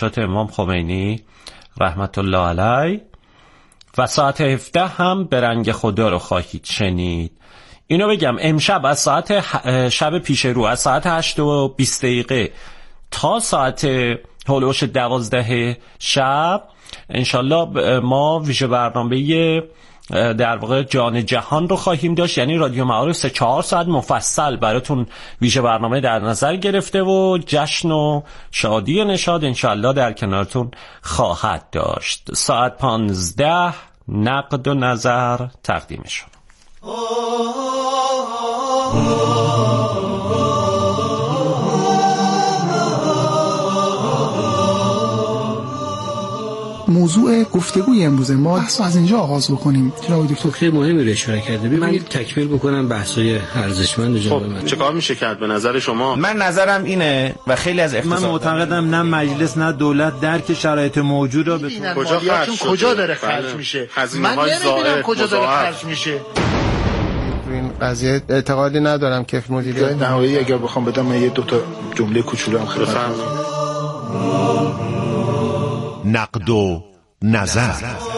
اغتشاشات امام خمینی رحمت الله علیه و ساعت 17 هم به رنگ خدا رو خواهید شنید. اینو بگم امشب از ساعت شب پیش رو از ساعت 8:20 تا ساعت هولوش 12 شب انشالله ما ویژه برنامه در واقع جان جهان رو خواهیم داشت. یعنی رادیو معارف 3-4 ساعت مفصل براتون ویژه برنامه در نظر گرفته و جشن و شادی و نشاد انشالله در کنارتون خواهد داشت. ساعت 15 نقد و نظر تقدیمشون. موضوع گفتگوی امروز ما بحث از اینجا آغاز بکنیم. جناب دکتر خیلی مهمی رو اشاره کرده. ببینید تکمیل بکنم بحث‌های ارزشمند جناب من. چه کار میشه کرد به نظر شما؟ من نظرم اینه و خیلی از من معتقدم نه مجلس نه دولت درک شرایط موجود رو کجا داره خرج میشه. من نمی‌بینم کجا داره خرج میشه. این قضیه اعتقادی ندارم که مدیریت نهایی اگر بخوام بدم من 2 جمله کوچولو هم خدمتتون. نقد و نظر.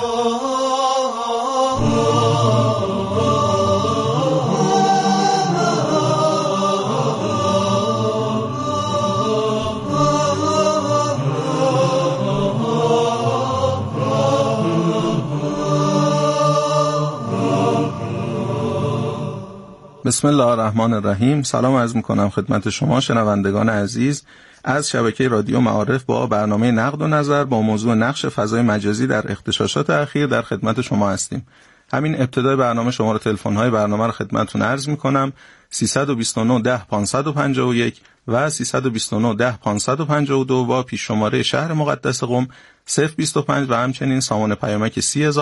بسم الله الرحمن الرحیم. سلام عرض میکنم خدمت شما شنوندگان عزیز از شبکه رادیو معارف با برنامه نقد و نظر با موضوع نقش فضای مجازی در اغتشاشات اخیر در خدمت شما هستیم. همین ابتدای برنامه شماره تلفن‌های برنامه رو خدمتتون عرض میکنم 329 10 551 و 329 10 552 با پیش شماره شهر مقدس قم 025 و همچنین سامان پیامک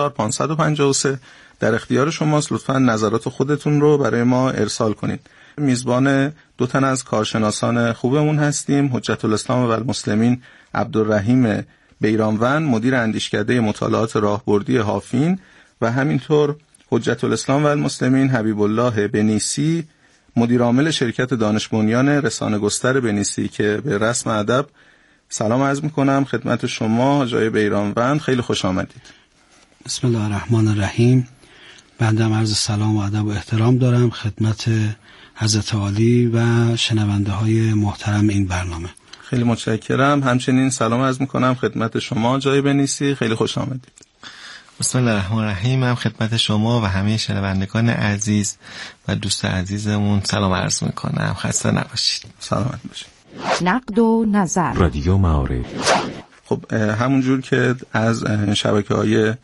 30553 در اختیار شماست. لطفاً نظرات خودتون رو برای ما ارسال کنید. میزبان 2 تن از کارشناسان خوبمون هستیم. حجت الاسلام و المسلمین عبدالرحیم بیرانوند مدیر اندیشکده مطالعات راهبردی حافین و همینطور حجت الاسلام و المسلمین حبیب الله بنیسی مدیر عامل شرکت دانش بنیان رسانه گستر بنیسی که به رسم ادب سلام عرض میکنم خدمت شما آقای بیرانوند. خیلی خوش آمدید. بسم الله الرحمن الرحیم. بنده عرض سلام و ادب و احترام دارم خدمت حضرت عالی و شنونده های محترم این برنامه. خیلی متشکرم. همچنین سلام عرض میکنم خدمت شما جای بنیسی. خیلی خوش آمدید. بسم الله الرحمن الرحیم. هم خدمت شما و همه شنوندگان عزیز و دوست عزیزمون سلام عرض میکنم. خسته نباشید. سلامت باشید. نقد و نظر رادیو معارف. خب همونجور که از شبکه‌های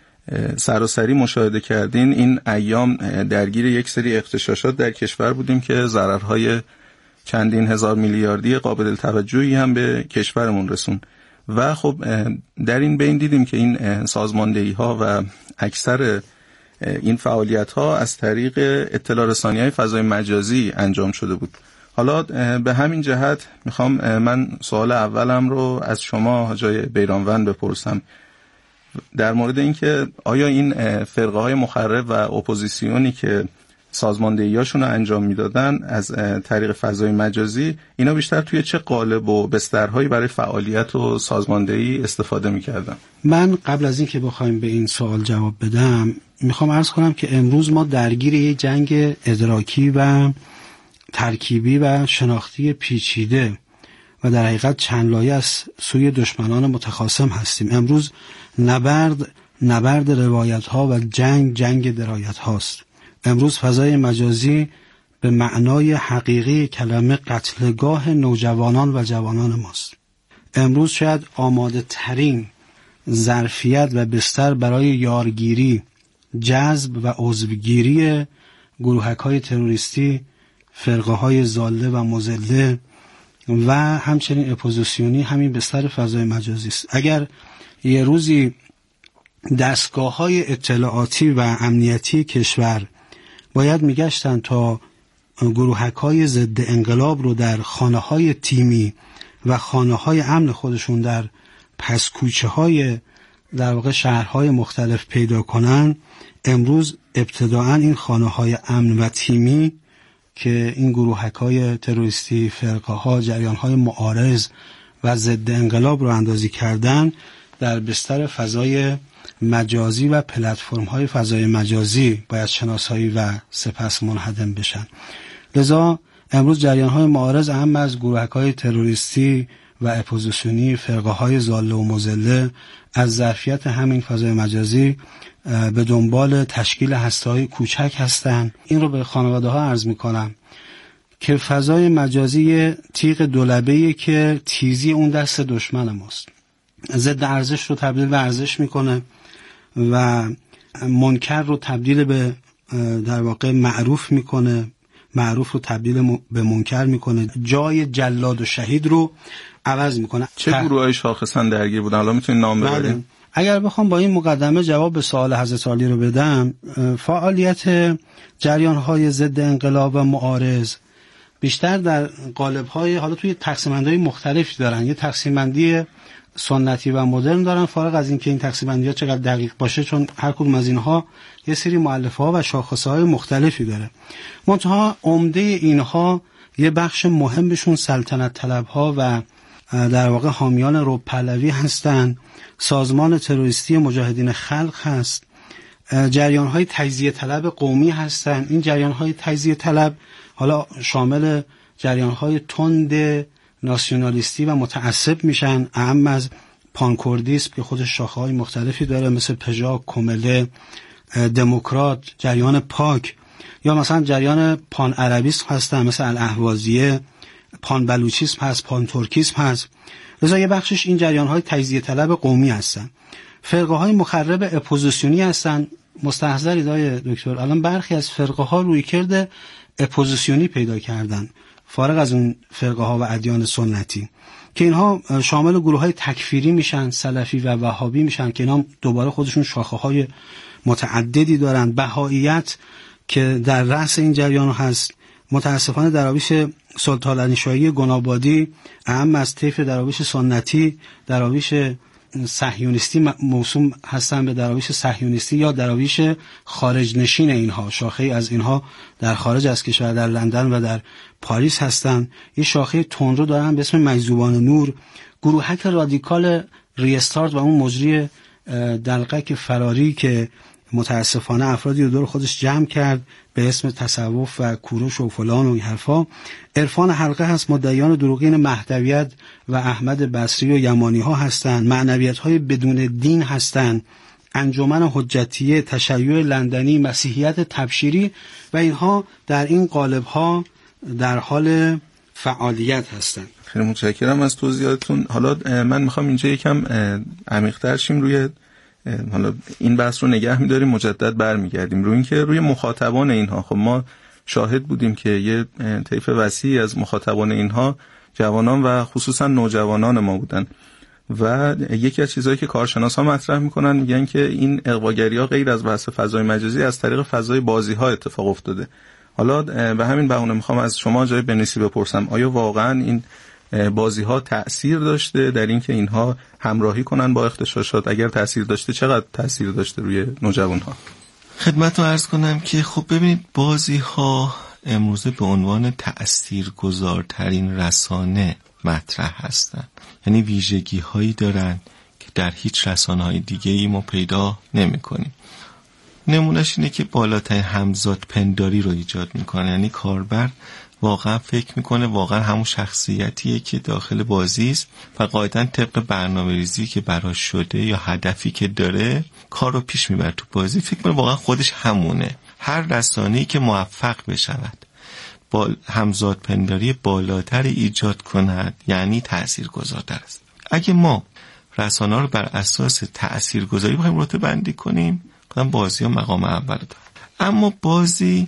سراسری مشاهده کردین این ایام درگیر یک سری اغتشاشات در کشور بودیم که ضررهای چندین هزار میلیاردی قابل توجهی هم به کشورمون رسون و خب در این بین دیدیم که این سازماندهی‌ها و اکثر این فعالیت‌ها از طریق اطلاع رسانی‌های فضای مجازی انجام شده بود. حالا به همین جهت میخوام من سوال اولم رو از شما آقای بیرانوند بپرسم در مورد اینکه آیا این فرقه های مخرب و اپوزیسیونی که سازماندهیاشون رو انجام میدادن از طریق فضای مجازی اینا بیشتر توی چه قالب و بسترهایی برای فعالیت و سازماندهی استفاده میکردن؟ من قبل از این که بخوایم به این سوال جواب بدم میخوام عرض کنم که امروز ما درگیر یک جنگ ادراکی و ترکیبی و شناختی پیچیده و در حقیقت چند لایه از سوی دشمنان متخاصم هستیم. امروز نبرد روایت ها و جنگ درایت هاست. امروز فضای مجازی به معنای حقیقی کلمه قتلگاه نوجوانان و جوانان ماست. امروز شاید آماده ترین ظرفیت و بستر برای یارگیری، جذب و عضوگیری گروهک های تروریستی، فرقه های ضاله و مضله و همچنین اپوزیسیونی همین بستر فضای مجازی است. اگر یه روزی دستگاه‌های اطلاعاتی و امنیتی کشور باید میگشتن تا گروهک‌های ضد انقلاب رو در خانه‌های تیمی و خانه‌های امن خودشون در پس کوچه‌های در واقع شهرهای مختلف پیدا کنن، امروز ابتداعاً این خانه‌های امن و تیمی که این گروهک‌های تروریستی، فرقه‌ها، جریان‌های معارض و ضد انقلاب رو اندازی کردن در بستر فضای مجازی و پلتفرم‌های فضای مجازی باید شناسایی و سپس منهدم بشن. لذا امروز جریان‌های معارض اهم از گروهک‌های تروریستی و اپوزیسیونی، فرقه‌های ضاله و مضله از ظرفیت همین فضای مجازی به دنبال تشکیل هسته‌های کوچک هستند. این رو به خانواده‌ها عرض می‌کنم که فضای مجازی تیغ دولبه‌ایه که تیزی اون دست دشمن ماست. ضد ارزش رو تبدیل به ارزش میکنه و منکر رو تبدیل به در واقع معروف میکنه، معروف رو تبدیل به منکر میکنه، جای جلاد و شهید رو عوض میکنه. چه گروه‌های شاخصاً درگیر بودن؟ حالا میتونید نام ببرید؟ اگر بخوام با این مقدمه جواب به سوال حضرت عالی رو بدم، فعالیت جریان‌های ضد انقلاب و معارض بیشتر در قالب‌های، حالا توی تقسیم‌بندی‌های مختلفی دارن. یه تقسیم‌بندی سنتی و مدرن دارن، فارغ از این که این تقسیم‌بندی‌ها چقدر دقیق باشه، چون هر کدوم از اینها یه سری مؤلفه‌ها و شاخصه‌های مختلفی داره. منتها عمده اینها یه بخش مهمشون سلطنت طلب‌ها و در واقع حامیان رب پهلوی هستن. سازمان تروریستی مجاهدین خلق هست. جریان‌های تجزیه طلب قومی هستن. این جریان‌های تجزیه طلب حالا شامل جریان‌های تند ناسیونالیستی و متعصب میشن، اهم از پانکوردیسم که خودش شاخه‌های مختلفی داره، مثل پژا، کمله، دموکرات، جریان پاک، یا مثلا جریان پان عربیسم هستن مثل الاهوازیه، پان بلوچیسم هست، پان ترکیسم هست. لذا یه بخشش این جریان‌های تجزیه طلب قومی هستن. فرقه‌های مخرب اپوزیسیونی هستن. مستحضرید آقای دکتر، الان برخی از فرقه‌ها رویکرد اپوزیسیونی پیدا کردن، فارغ از اون فرقه‌ها و ادیان سنتی، که اینها شامل گروه‌های تکفیری میشن، سلفی و وهابی میشن، که اینا دوباره خودشون شاخه‌های متعددی دارن. بهائیت که در رأس این جریان هست، متاسفانه دراویش سلطان شاهی گنابادی، اهم از طیف دراویش سنتی، دراویش صهیونیستی موسوم هستن به دراویش صهیونیستی یا دراویش خارج نشین. اینها شاخه از اینها در خارج از کشور، در لندن و در پاریس هستن. یه شاخه تندرو دارن به اسم مجذوبان نور. گروهک رادیکال ریستارت و اون مجری دلقک فراری که متاسفانه افرادی رو دور خودش جمع کرد به اسم تصوف و کوروش و فلان و این حرفا. عرفان حلقه هست، مدعیان دروغین مهدویت و احمد بصری و یمانی ها هستند. معنویت های بدون دین هستند. انجمن حجتیه، تشیع لندنی، مسیحیت تبشیری و اینها در این قالب ها در حال فعالیت هستند. خیلی متشکرم از توضیحاتتون. حالا من میخوام اینجا یکم عمیق‌تر شیم روی، حالا این بحث رو نگه می‌داریم، مجدد برمیگردیم روی اینکه روی مخاطبان اینها. خب ما شاهد بودیم که یه طیف وسیعی از مخاطبان اینها جوانان و خصوصا نوجوانان ما بودن و یکی از چیزهایی که کارشناسا مطرح میکنن میگن که این اغواگری‌ها غیر از بحث فضای مجازی از طریق فضای بازی‌ها اتفاق افتاده. حالا به همین بهونه میخوام از شما جای بنویسی بپرسم، آیا واقعا این بازی‌ها تأثیر داشته در اینکه اینها همراهی کنن با اغتشاشات؟ اگر تأثیر داشته چقدر تأثیر داشته روی نوجوان‌ها؟ خدمتتون عرض کنم که خب ببینید بازی‌ها امروزه به عنوان تأثیرگذارترین رسانه مطرح هستند. یعنی ویژگی‌هایی دارن که در هیچ رسانه‌های دیگه‌ای ما پیدا نمی‌کنیم. نمونهش اینه که بالاترین همزاد پنداری رو ایجاد می‌کنه. یعنی کاربر واقعا فکر میکنه واقعا همون شخصیتیه که داخل بازی است و قاعدتا طبق برنامه‌ریزی که براش شده یا هدفی که داره کار رو پیش میبره تو بازی، فکر میکنه واقعا خودش همونه. هر رسانه‌ای که موفق بشود با همزاد پنداری بالاتر ایجاد کند یعنی تاثیرگذارتر است. اگه ما رسانه‌ها رو بر اساس تاثیرگذاری بخوایم رتبه بندی کنیم، بازی‌ها مقام اول داره. اما بازی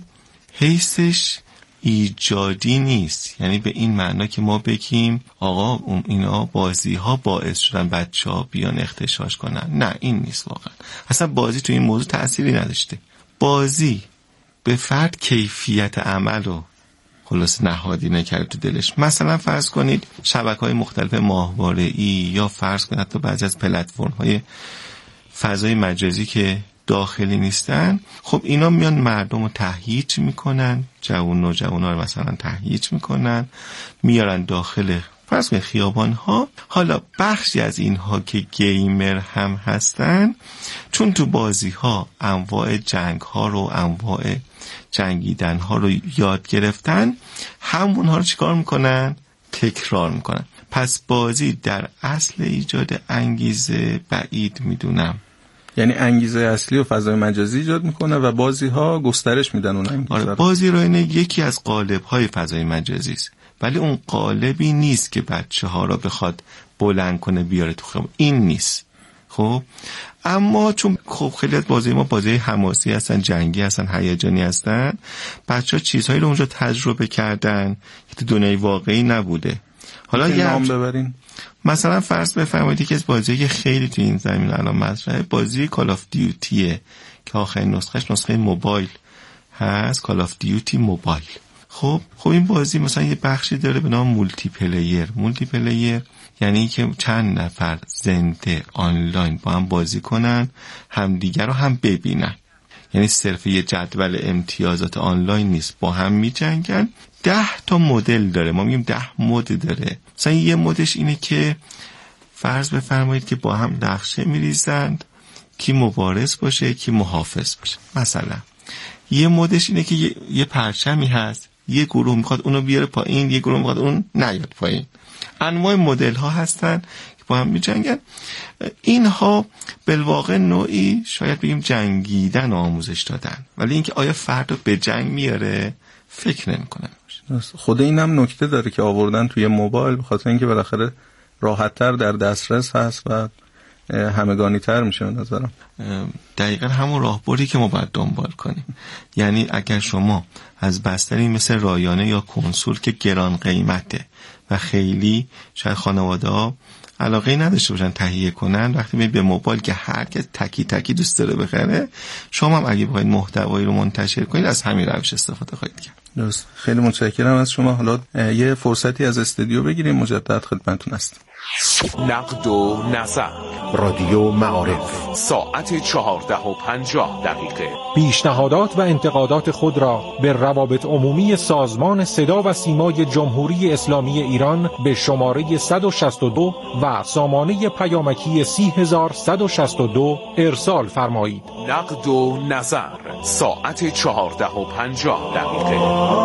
حیثش ایجادی نیست، یعنی به این معنا که ما بگیم آقا اینا بازی ها باعث شدن بچه ها بیان اغتشاش کنن. نه، این نیست واقعا. اصلا بازی تو این موضوع تأثیری نداشته. بازی به فرد کیفیت عمل رو خلاص نهادی نکرده تو دلش. مثلا فرض کنید شبکه‌های مختلف ماهواره‌ای یا فرض کنید حتی بعضی از پلتفرم‌های فضای مجازی که داخلی نیستن، خب اینا میان مردم رو تهییج میکنن، نوجوانا رو مثلا تهییج میکنن، میارن داخل فرض کنید خیابان ها، حالا بخشی از اینها که گیمر هم هستن، چون تو بازی ها انواع جنگ ها رو، انواع جنگیدن ها رو یاد گرفتن، همونها رو چیکار میکنن؟ تکرار میکنن. پس بازی در اصل ایجاد انگیزه بعید میدونم. یعنی انگیزه اصلی و فضای مجازی ایجاد میکنه و بازی ها گسترش میدن اون انگیزه. آره، بازی رو اینه یکی از قالب های فضای مجازی است، ولی اون قالبی نیست که بچه ها را بخواد بلند کنه بیاره تو خیابون. این نیست. خب اما چون خب خیلی از بازی ما بازی حماسی هستن، جنگی هستن، هیجانی هستن، بچه‌ها چیزهایی رو اونجا تجربه کردن که تو دنیای واقعی نبوده. حالا یه نام ببرین. مثلا فرض بفرمایید که از بازی‌ها که خیلی تو این زمین الان مطرحه، بازی کال آف دیوتیه که آخرین نسخهش نسخه موبایل هست، کال آف دیوتی موبایل. خب این بازی مثلا یه بخشی داره به نام مولتی پلیر یعنی که چند نفر زنده آنلاین با هم بازی کنن، همدیگر رو هم ببینن. یعنی صرف یه جدول امتیازات آنلاین نیست، با هم می‌جنگن. 10 تا مدل داره، ما میگیم 10 مد داره. مثلا یه مدش اینه که فرض بفرمایید که با هم نقشه می‌ریزند کی مبارز باشه کی محافظ باشه. مثلا یه مدش اینه که یه پرچمی هست، یه گروه میخواد اونو بیاره پایین، یه گروه میخواد اون نیاد پایین. انواع مدل ها هستن که با هم می‌جنگن. اینها بالواقع نوعی شاید بگیم جنگیدن آموزش دادن، ولی اینکه آیا فرد رو به جنگ میاره فکر نمی‌کنم. خود اینم نکته داره که آوردن توی موبایل به خاطر اینکه بالاخره راحت‌تر در دسترس هست و همگانی‌تر میشه به نظرم. دقیقاً همون راهبردی که ما باید دنبال کنیم. یعنی اگر شما از بستری مثل رایانه یا کنسول که گران قیمته و خیلی شاید خانواده‌ها علاقه نداشته باشن تهیه کنن، وقتی میاد به موبایل که هر کس تکی دوست داره بخره، شما هم اگه بخواید محتوایی رو منتشر کنید از همین روش استفاده خواهید کرد. درست. خیلی متشکرم از شما. حالا یه فرصتی از استودیو بگیریم، مجدد خدمتتون هستیم. نقد و نظر، رادیو معارف، ساعت 14:50. پیشنهادات و انتقادات خود را به روابط عمومی سازمان صدا و سیمای جمهوری اسلامی ایران به شماره 162 و سامانه پیامکی 30162 ارسال فرمایید. نقد و نظر، ساعت 14:50.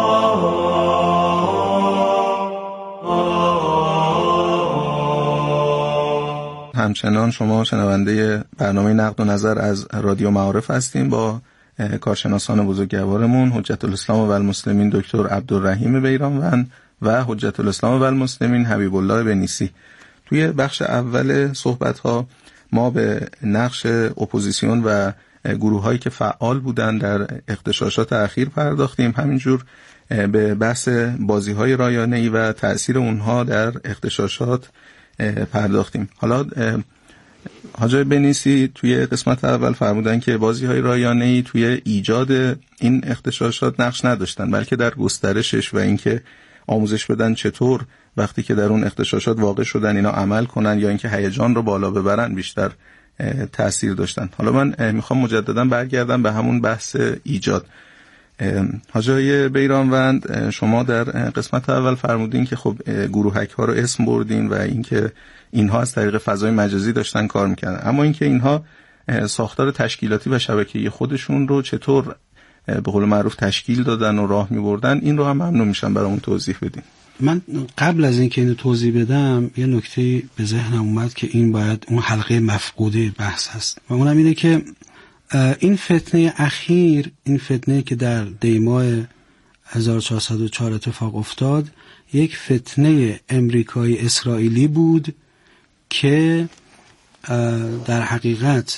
همچنان شما شنونده برنامه نقد و نظر از رادیو معارف هستیم با کارشناسان بزرگوارمون حجت الاسلام و المسلمین دکتر عبدالرحیم بیرانوند و حجت الاسلام و المسلمین حبیب الله بنیسی. توی بخش اول صحبت ها ما به نقش اپوزیسیون و گروه هایی که فعال بودن در اغتشاشات اخیر پرداختیم، همینجور به بحث بازی های رایانه‌ای و تأثیر اونها در اغتشاشات پرداختیم. حالا حاجی بنیسی توی قسمت اول فرمودن که بازی‌های رایانه‌ای توی ایجاد این اغتشاشات نقش نداشتن، بلکه در گسترشش و اینکه آموزش بدن چطور وقتی که در اون اغتشاشات واقع شدن اینا عمل کنن یا اینکه هیجان رو بالا ببرن بیشتر تأثیر داشتن. حالا من میخوام مجددا برگردم به همون بحث ایجاد. حاجی بیرانوند، شما در قسمت اول فرمودین که خب گروهک ها رو اسم بردین و اینکه اینها از طریق فضای مجازی داشتن کار میکردن، اما اینکه اینها ساختار تشکیلاتی و شبکه‌ای خودشون رو چطور به قول معروف تشکیل دادن و راه میبردن، این رو هم ممنون میشم برامون توضیح بدین. من قبل از اینکه اینو توضیح بدم یه نکته به ذهنم اومد که این باید اون حلقه مفقوده بحث هست و اونم اینه که این فتنه اخیر، این فتنه که در دیماه 1404 اتفاق افتاد، یک فتنه امریکایی اسرائیلی بود که در حقیقت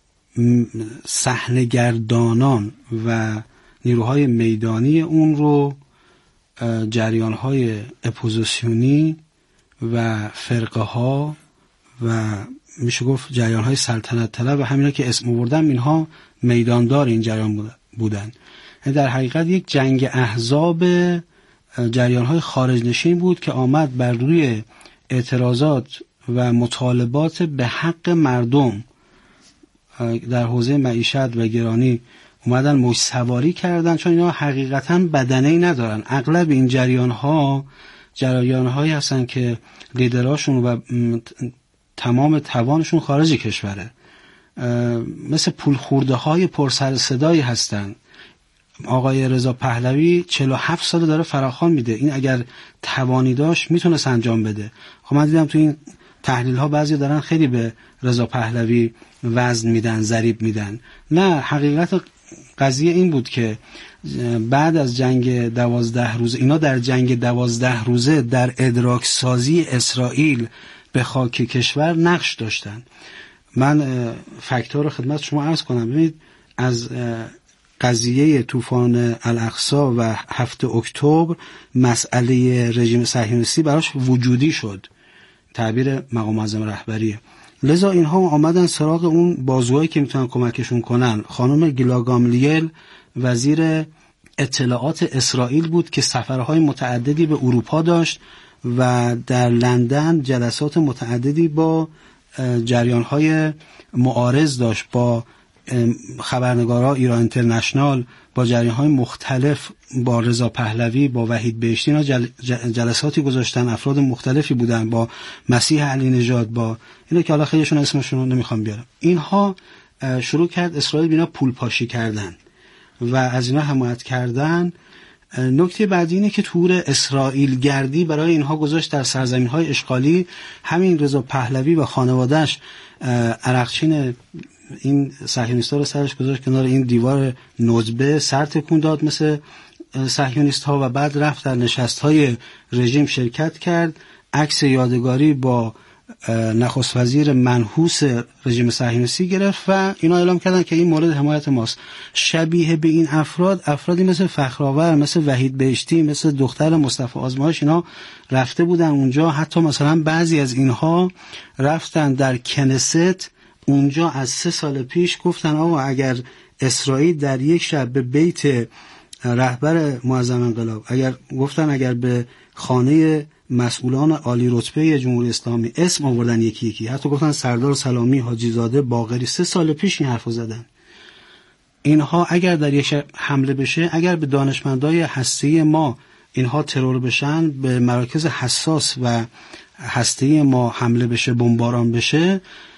صحنه‌گردانان و نیروهای میدانی اون رو جریان‌های اپوزیسیونی و فرقه ها و میشه گفت جریان‌های سلطنت طلب و همینا که اسم آوردم اینها میداندار این جریان بودن. در حقیقت یک جنگ احزاب جریان‌های خارج نشین بود که آمد بر روی اعتراضات و مطالبات به حق مردم در حوزه معیشت و گرانی اومدن موج سواری کردن، چون اینا حقیقتاً بدنه‌ای ندارن. اغلب این جریان‌ها جریان‌هایی هستن که لیدراشون و تمام توانشون خارج کشوره، مثل پولخورده‌های پرسر صدایی هستن. آقای رضا پهلوی 47 سال داره فراخوان میده، این اگر توانی داشت میتونست انجام بده. خب من دیدم تو این تحلیل ها بعضی دارن خیلی به رضا پهلوی وزن میدن، ضریب میدن. نه، حقیقت قضیه این بود که بعد از جنگ 12 روزه، اینا در جنگ 12 روزه در ادراک سازی اسرائیل به خاک کشور نقش داشتن. من فکت‌ها رو خدمت شما عرض کنم. ببینید، از قضیه طوفان الاقصی و 7 اکتبر مسئله رژیم صهیونیستی براش وجودی شد، تعبیر مقام معظم رهبریه. لذا اینها آمدن سراغ اون بازوهایی که میتونن کمکشون کنن. خانم گیلا گاملیل وزیر اطلاعات اسرائیل بود که سفرهای متعددی به اروپا داشت و در لندن جلسات متعددی با جریانهای معارض داشت، با خبرنگارا ایران اینترنشنال، با جریان‌های مختلف، با رضا پهلوی، با وحید بهشتی. اینا جلساتی گذاشتن، افراد مختلفی بودن، با مسیح علی نژاد، با اینا که حالا خیلیشون اسمشون رو نمیخوام بیارم. اینها شروع کرد اسرائیل بینا پول پاشی کردن و از اینا حمایت کردن. نکته بعدی اینه که تور اسرائیل گردی برای اینها گذاشت در سرزمین‌های اشغالی. همین رضا پهلوی و خانواده‌اش عرقچین این صهیونیست‌ها رو سرش گذاشت کنار این دیوار ندبه، سر تکون داد مثل صهیونیست‌ها و بعد رفت در نشست‌های رژیم شرکت کرد. عکس یادگاری با نخست وزیر منحوس رژیم صهیونیستی گرفت و اینا اعلام کردن که این مورد حمایت ماست. شبیه به این افرادی مثل فخرآور، مثل وحید بهشتی، مثل دختر مصطفی آزمایش، اینا رفته بودن اونجا. حتی مثلا بعضی از اینها رفتن در کنست اونجا از 3 سال پیش، گفتن آقا اگر اسرائیل در یک شب به بیت رهبر معظم انقلاب، اگر به خانه مسئولان عالی رتبه جمهوری اسلامی اسم آوردن یکی یکی، حتی گفتن سردار سلامی، حاجی زاده، باقری، 3 سال پیش این حرفو زدن. اینها اگر در یک شب حمله بشه، اگر به دانشمندای هسته‌ای ما اینها ترور بشن، به مراکز حساس و هسته‌ای ما حمله بشه، بمباران بشه،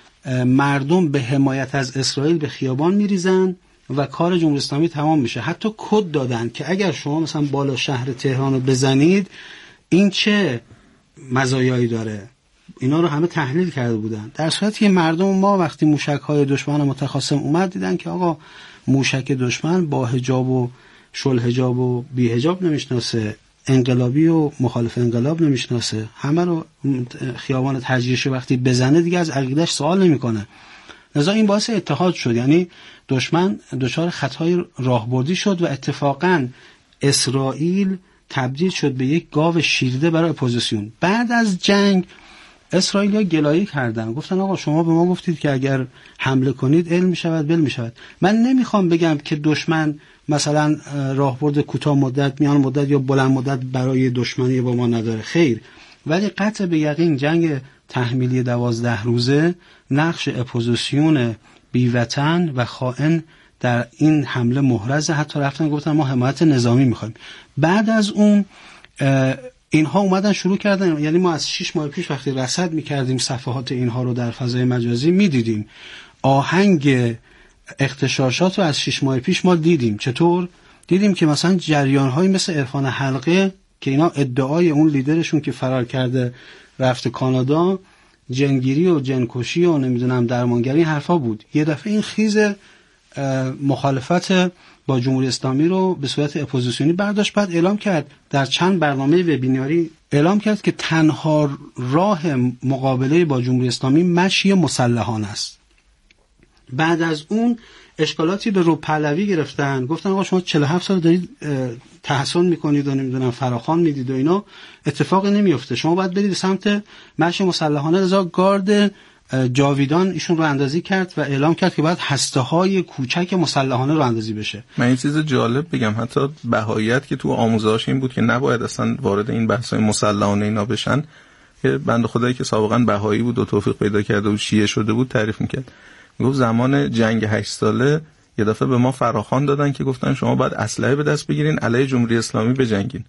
مردم به حمایت از اسرائیل به خیابان میریزن و کار جمهوری اسلامی تمام میشه. حتی کد دادن که اگر شما مثلا بالا شهر تهران رو بزنید این چه مزایایی داره. اینا رو همه تحلیل کرده بودن. در صورتی که مردم ما وقتی موشک‌های دشمن متخاصم اومد دیدن که آقا موشک دشمن با حجاب و شل حجاب و بی حجاب نمیشناسه، انقلابی و مخالف انقلاب نمیشناسه، همه رو خیابان تجریش وقتی بزنه دیگه از عقیده‌اش سوال نمیکنه. لذا این باعث اتحاد شد، یعنی دشمن دچار خطای راهبردی شد و اتفاقاً اسرائیل تبدیل شد به یک گاو شیرده برای اپوزیسیون. بعد از جنگ اسرائیلیا گلایه کردن، گفتن آقا شما به ما گفتید که اگر حمله کنید علم میشود بل میشود. من نمیخوام بگم که دشمن مثلا راهبرد کوتاه مدت، میان مدت یا بلند مدت برای دشمنی با ما نداره، خیر، ولی قطع به یقین جنگ تحمیلی 12 روزه نقش اپوزیسیون بیوطن و خائن در این حمله محرزه. حتی رفتن گفتن ما حمایت نظامی میخوایم. بعد از اون اینها اومدن شروع کردن، یعنی ما از 6 ماه پیش وقتی رصد میکردیم صفحات اینها رو در فضای مجازی میدیدیم، آهنگ اغتشاشات رو از 6 ماه پیش ما دیدیم. چطور؟ دیدیم که مثلا جریان‌هایی مثل عرفان حلقه که اینا ادعای اون لیدرشون که فرار کرده رفته کانادا جنگیری و جنکشی و نمیدونم درمانگری حرفا بود، یه دفعه این خیز مخالفت با جمهوری اسلامی رو به صورت اپوزیسیونی برداشت. بعد اعلام کرد در چند برنامه وبیناری اعلام کرد که تنها راه مقابله با جمهوری اسلامی مشی مسلحانه است. بعد از اون اشکالاتی به رو پهلوی گرفتن، گفتن آقا شما 47 سال دارید تحسن میکنید و نمیدونم فراخوان میدید و اینا، اتفاقی نمیفته، شما باید برید سمت مشی مسلحانه. رضا گارد جاویدان ایشون رو اندازی کرد و اعلام کرد که باید هسته‌های کوچک مسلحانه رو اندازی بشه. من این چیز جالب بگم، حتی بهاییت که تو آموزهاش این بود که نباید اصلا وارد این بحث‌های مسلحانه اینا بشن. یه بنده خدایی که سابقا بهایی بود و توفیق پیدا کرده و شیعه شده بود تعریف میکرد، گفت زمان جنگ 8 ساله یه دفعه به ما فراخوان دادن که گفتن شما باید اسلحه به دست بگیرین علیه جمهوری اسلامی بجنگین.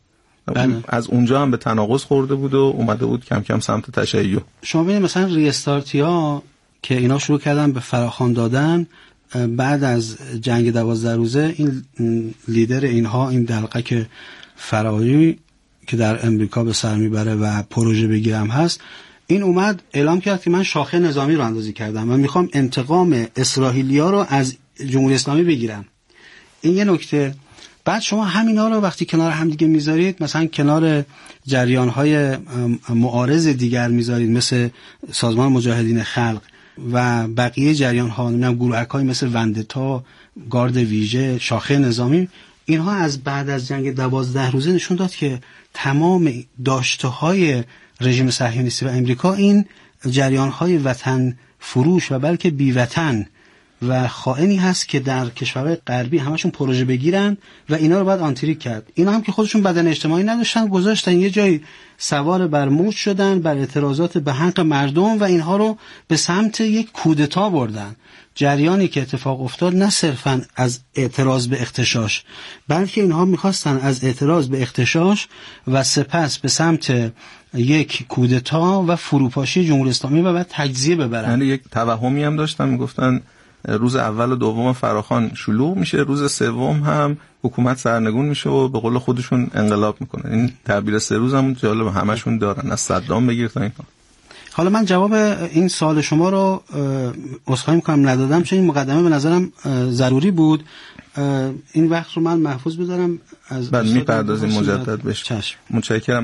از اونجا هم به تناقض خورده بود و اومده بود کم کم سمت تشیع. شما ببینید مثلا ریستارتیا که اینا شروع کردن به فراخوان دادن بعد از جنگ 12 روزه، این لیدر اینها، این دلقک فراری که در امریکا به سر میبره و پروژه بگیرم هست، این اومد اعلام کرد که من شاخه نظامی رو اندازی کردم و میخوام انتقام اسرائیلیا رو از جمهوری اسلامی بگیرم. این یه نکته. بعد شما همینا رو وقتی کنار هم دیگه میذارید، مثلا کنار جریان‌های معارض دیگر میذارید مثل سازمان مجاهدین خلق و بقیه جریان‌ها، نمیدونم گروهک‌های مثل وندتا، گارد ویژه، شاخه نظامی، اینها از بعد از جنگ 12 روزه نشون داد که تمام داشته‌های رژیم صهیونیستی و امریکا این جریان‌های وطن فروش و بلکه بی‌وطن و خائنی هست که در کشورهای غربی همشون پروژه بگیرن و اینا رو باید آنتریک کرد. اینا هم که خودشون بدن اجتماعی نداشتن، گذاشتن یه جایی سوار بر موج شدن، بر اعتراضات به حق مردم و اینها رو به سمت یک کودتا بردن. جریانی که اتفاق افتاد نه صرفاً از اعتراض به اغتشاش، بلکه اینها میخواستن از اعتراض به اغتشاش و سپس به سمت یک کودتا و فروپاشی جمهوری اسلامی و بعد تجزیه ببرن. یعنی یک توهمی هم داشتن، میگفتن روز اول و دوم فراخوان شلوغ میشه، روز سوم هم حکومت سرنگون میشه و به قول خودشون انقلاب میکنه. این تعبیر 3 روز هم جالب همشون دارن، از صدام بگیر تا اینها. حالا من جواب این سوال شما رو عذرخواهی میکنم ندادم، چون این مقدمه به نظرم ضروری بود. این وقت رو من محفوظ بذارم، از بعد میپردازیم مجدد بهش. متشکرم.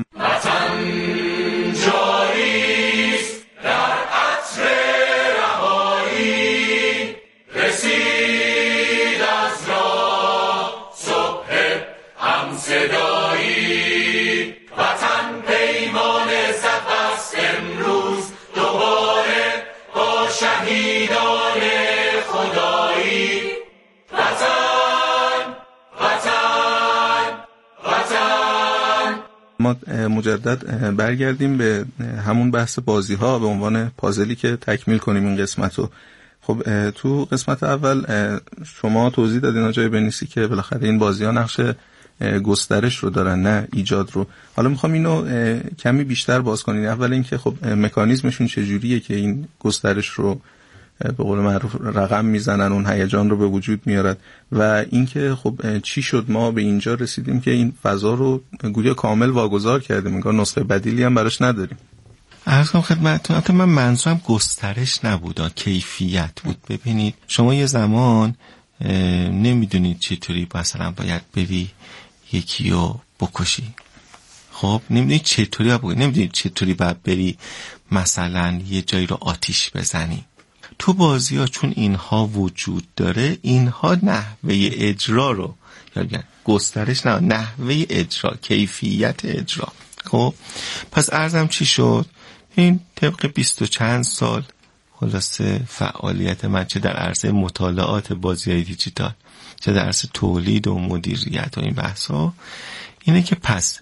ما مجدد برگردیم به همون بحث بازی ها به عنوان پازلی که تکمیل کنیم این قسمت رو. خب تو قسمت اول شما توضیح دادین آقای بنیسی که بالاخره این بازی ها نقش گسترش رو دارن نه ایجاد رو. حالا میخوام اینو کمی بیشتر باز کنین. اول اینکه خب مکانیزمشون چجوریه که این گسترش رو به قول معروف رقم میزنن، اون هیجان رو به وجود میارد، و اینکه خب چی شد ما به اینجا رسیدیم که این فضا رو گویا کامل واگذار کردیم، انگار نسخه بدیلی هم براش نداریم. عرض کنم خدمتتون من منظورم گسترش نبود، کیفیت بود. ببینید شما یه زمان نمیدونید چطوری مثلا باید بری یکی رو بکشی، خب نمیدونید چطوری باید نمیدونید چطوری باید بری مثلا یه جایی رو آتیش بزنی. تو بازی ها چون اینها وجود داره، اینها نحوه اجرا رو یاد گسترش نه، نحوه اجرا، کیفیت اجرا. خب پس عرضم چی شد؟ این طبق 20 و چند سال خلاصه فعالیت من، چه در عرصه مطالعات بازی های دیجیتال، چه در عرصه تولید و مدیریت و این بحث ها، اینه که پس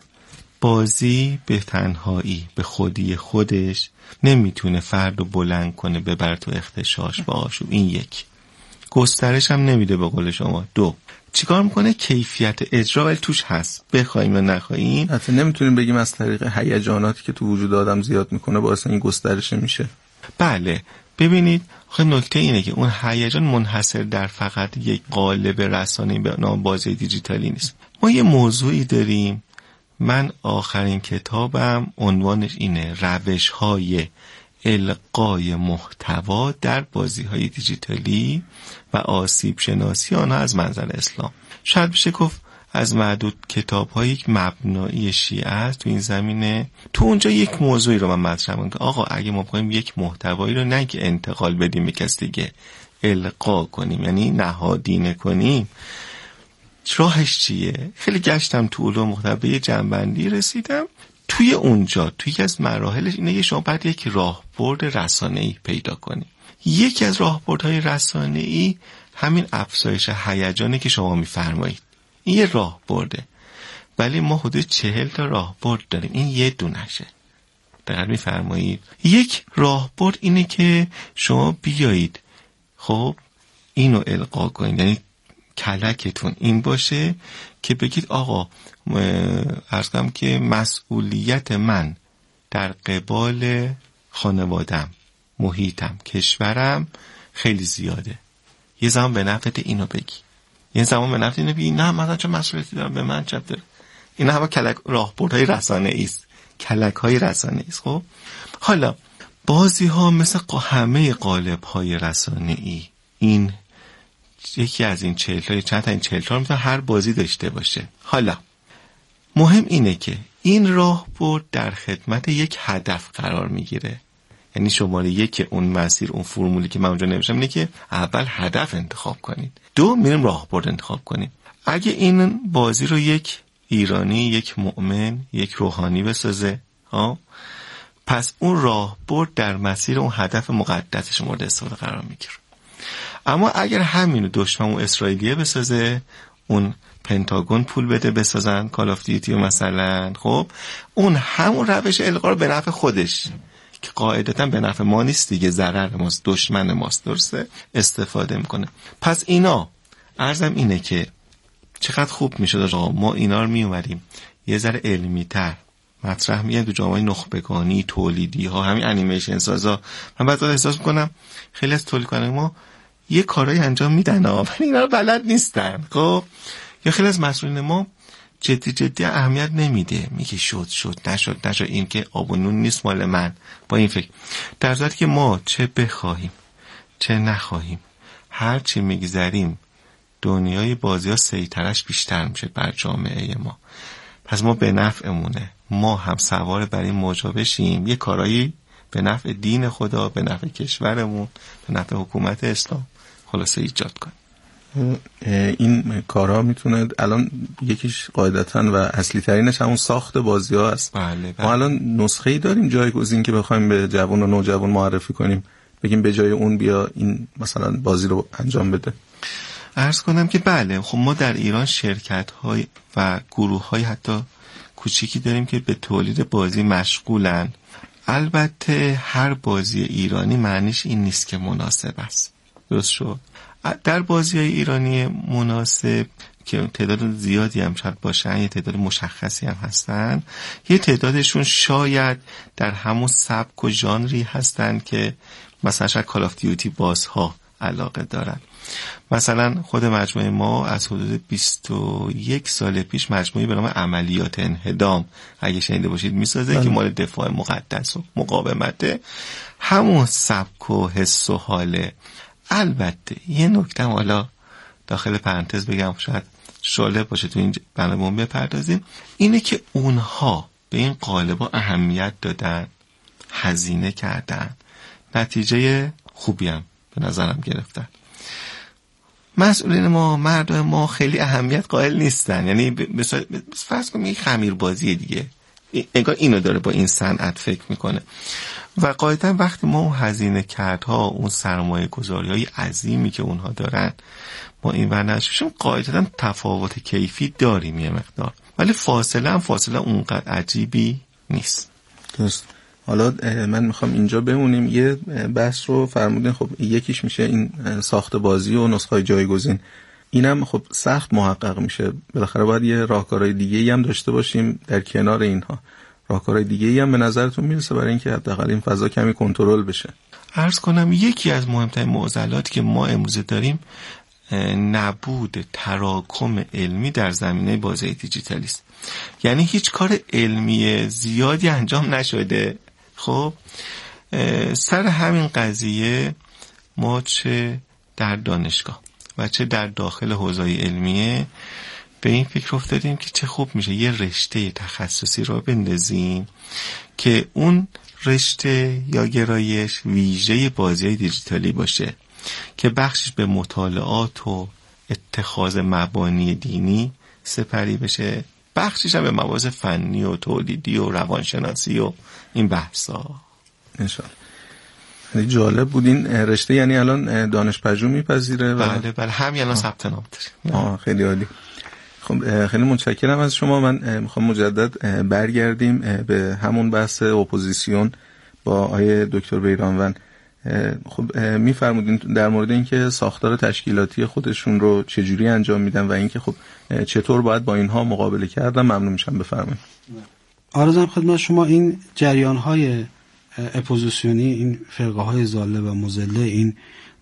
بازی به تنهایی به خودی خودش نمیتونه فرد رو بلند کنه ببر تو اغتشاش و آشوب. این یک. گسترش هم نمیده به قول شما. 2. چیکار میکنه؟ کیفیت اجرا ولی توش هست، بخوایم یا نخوایم. حتی نمیتونیم بگیم از طریق هیجاناتی که تو وجود آدم زیاد میکنه باعث این گسترش میشه. بله ببینید خب نکته اینه که اون هیجان منحصر در فقط یک قالب رسانه‌ای به نام بازی دیجیتالی نیست. ما یه موضوعی داریم، من آخرین کتابم عنوانش اینه، روش‌های القای محتوا در بازی‌های دیجیتالی و آسیب شناسی آنها از منظر اسلام. شاید بشه گفت از معدود کتاب‌های یک مبنایی شیعه است تو این زمینه. تو اونجا یک موضوعی رو من مطرح می‌کنم که آقا اگه ما بخوایم یک محتوایی رو نه که انتقال بدیم به کسی دیگه، القا کنیم یعنی نهادینه کنیم، راهش چیه؟ خیلی گشتم تو علوم مختلف به یه جنبندی رسیدم. توی اونجا توی از مراحلش اینه که شما باید یک راهبرد رسانه‌ای پیدا کنی. یکی از راهبردهای رسانه‌ای همین افزایش هیجانی که شما می‌فرمایید. این یه راهبرده، ولی ما حدود 40 تا راهبرد داریم، این یه دونشه. دقیق می‌فرمایید. یک راهبرد اینه که شما بیایید خب اینو القا کنید، یعنی کلکتون این باشه که بگید آقا عرض کنم که مسئولیت من در قبال خانوادم، محیطم، کشورم خیلی زیاده. یه زمان به نفعت اینو بگی، یه زمان به نفعت اینو بگی نه مثلا چه مسئولیتی دارم، به من چه داره. این همه کلک راهبردهای رسانه‌ای است، کلک‌های رسانه‌ای است. خب حالا بازی‌ها مثل همه قالب‌های رسانه‌ای، این یکی از این 40 چند تا این 40 تا میتونه هر بازی داشته باشه. حالا مهم اینه که این راهبرد در خدمت یک هدف قرار میگیره. یعنی شماره 1 اون مسیر، اون فرمولی که من اونجا نوشتم اینه که اول هدف انتخاب کنید، 2 میریم راهبرد انتخاب کنیم. اگه این بازی رو یک ایرانی، یک مؤمن، یک روحانی بسازه، پس اون راهبرد در مسیر اون هدف مقدسش مورد استفاده قرار میگیره. اما اگر همینو دشمن و اسرائیلیه بسازه، اون پنتاگون پول بده بسازن کال آف دیوتی مثلا، خب اون همون روش القا رو به نفع خودش که قاعدتا به نفع ما نیست دیگه، ضرر ماست، دشمن ماست، درسته، استفاده میکنه. پس اینا عرضم اینه که چقدر خوب میشد آقا ما اینا رو میومدیم یه ذره علمی تر مطرح میگن تو جامعه نخبگانی، تولیدی ها، همین انیمیشن سازا. من بعد احساس میکنم خیلی از تولید کننده ما یه کارایی انجام میدن ولی اینا رو بلد نیستن. خب یا خیلی از مسئولین ما جدی اهمیت نمیده، میگه شد نشد، این که آب و نون نیست مال من با این فکر. در صورتی که ما چه بخواهیم چه نخواهیم، هر چی میگذریم دنیای بازی‌ها سیطرش بیشتر میشه بر جامعه ما. پس ما به نفعمونه ما هم سوار بر این موج بشیم، یه کارایی به نفع دین خدا، به نفع کشورمون، به نفع حکومت اسلام خلاصه ایجاد کنیم. این کارها میتونه الان یکیش قاعدتاً و اصلی ترینش همون ساخت بازی ها است. بله. ما الان نسخه‌ای داریم جایگزین که بخوایم به جوان و نوجوان معرفی کنیم، بگیم به جای اون بیا این مثلا بازی رو انجام بده. عرض کنم که بله، خب ما در ایران شرکت‌های و گروه‌های حتی کوچیکی داریم که به تولید بازی مشغولن. البته هر بازی ایرانی معنیش این نیست که مناسب است. درست شد؟ در بازی‌های ایرانی مناسب که تعداد زیادی هم شاید باشن، یه تعداد مشخصی هم هستن، یه تعدادشون شاید در همون سبک و ژانری هستن که مثلا شاید کال آف دیوتی بازها علاقه دارن. مثلا خود مجموعه ما از حدود 21 سال پیش مجموعه به نام عملیات انهدام اگه شنیده باشید میسازه که مال دفاع مقدس و مقاومته، همون سبک و حس و حاله. البته یه نکته حالا داخل پرانتز بگم شاید جالب باشه تو این برنامه بپردازیم، اینه که اونها به این قالب‌ها اهمیت دادن، هزینه کردن، نتیجه خوبی هم به نظرم گرفتن. مسئولین ما، مردم ما خیلی اهمیت قائل نیستن. یعنی فرض کنیم یک خمیر بازی دیگه، انگار اینو داره با این صنعت فکر میکنه و قاعدتا وقتی ما اون هزینه کردها، اون سرمایه گذاری های عظیمی که اونها دارن ما این ورنششون قاعدتا تفاوت کیفی داریم یه مقدار، ولی فاصله اونقدر عجیبی نیست. درست. حالا من میخوام اینجا بمونیم، یه بحث رو فرمودین. خب یکیش میشه این ساخت بازی و نسخه‌های جایگزین، اینم خب سخت محقق میشه، بالاخره باید یه راهکارهای دیگه‌ای هم داشته باشیم در کنار اینها. راهکارهای دیگه‌ای هم به نظرتون میرسه برای اینکه حداقل این فضا کمی کنترل بشه؟ عرض کنم یکی از مهمترین معضلاتی که ما امروز داریم نبود تراکم علمی در زمینه بازی دیجیتالی است. یعنی هیچ کار علمی زیادی انجام نشده. خب سر همین قضیه ما چه در دانشگاه و چه در داخل حوزه‌های علمیه به این فکر افتادیم که چه خوب میشه یه رشته تخصصی را بندازیم که اون رشته یا گرایش ویژه بازی دیجیتالی باشه که بخشش به مطالعات و اتخاذ مبانی دینی سپری بشه، بخشش هم به مباحث فنی و تولیدی و روانشناسی و این بحثا. انشاءالله. خیلی جالب بود این رشته. یعنی الان دانشپژوه میپذیره؟ بله همین الان ثبت نام داریم. خیلی عالی. خب خیلی متشکرم از شما. من میخوام مجدد برگردیم به همون بحث اپوزیسیون با آقای دکتر بیرانوند. خب میفرمودین در مورد اینکه ساختار تشکیلاتی خودشون رو چجوری انجام میدن و اینکه خب چطور باید با اینها مقابله کردن، ممنون میشم بفرمایید. عرضم خدمت شما این جریان‌های اپوزیسیونی، این فرقه‌های ضاله و مضله، این